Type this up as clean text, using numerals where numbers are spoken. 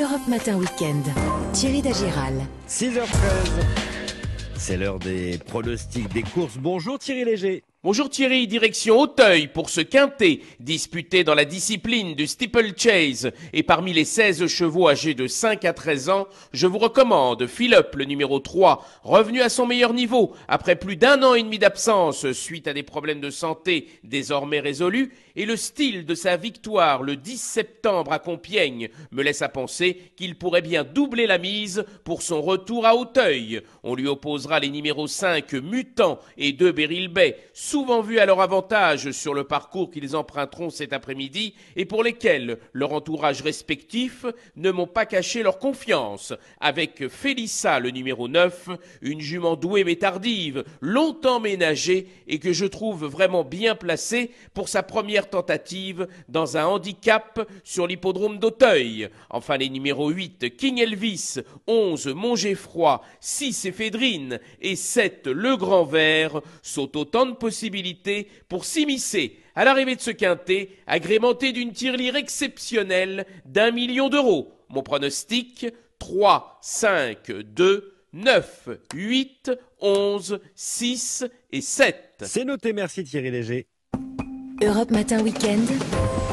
Europe Matin Week-end. Thierry Dagiral. 6h13. C'est l'heure des pronostics des courses. Bonjour Thierry Léger. Bonjour Thierry, direction Auteuil pour ce quintet disputé dans la discipline du steeplechase. Et parmi les 16 chevaux âgés de 5 à 13 ans, je vous recommande Philip, le numéro 3, revenu à son meilleur niveau après plus d'1 an et demi d'absence suite à des problèmes de santé désormais résolus. Et le style de sa victoire le 10 septembre à Compiègne me laisse à penser qu'il pourrait bien doubler la mise pour son retour à Auteuil. On lui opposera les numéros 5 Mutant et 2 Beryl Bay, souvent vus à leur avantage sur le parcours qu'ils emprunteront cet après-midi et pour lesquels leur entourage respectif ne m'ont pas caché leur confiance. Avec Félissa, le numéro 9, une jument douée mais tardive, longtemps ménagée et que je trouve vraiment bien placée pour sa première tentative dans un handicap sur l'hippodrome d'Auteuil. Enfin les numéros 8, King Elvis, 11, Montgeffroy, 6, Éphédrine et 7, Le Grand Vert sont autant de possibilités pour s'immiscer à l'arrivée de ce quintet, agrémenté d'une tirelire exceptionnelle d'1 million d'euros. Mon pronostic, 3, 5, 2, 9, 8, 11, 6 et 7. C'est noté, merci Thierry Léger. Europe Matin Week-end.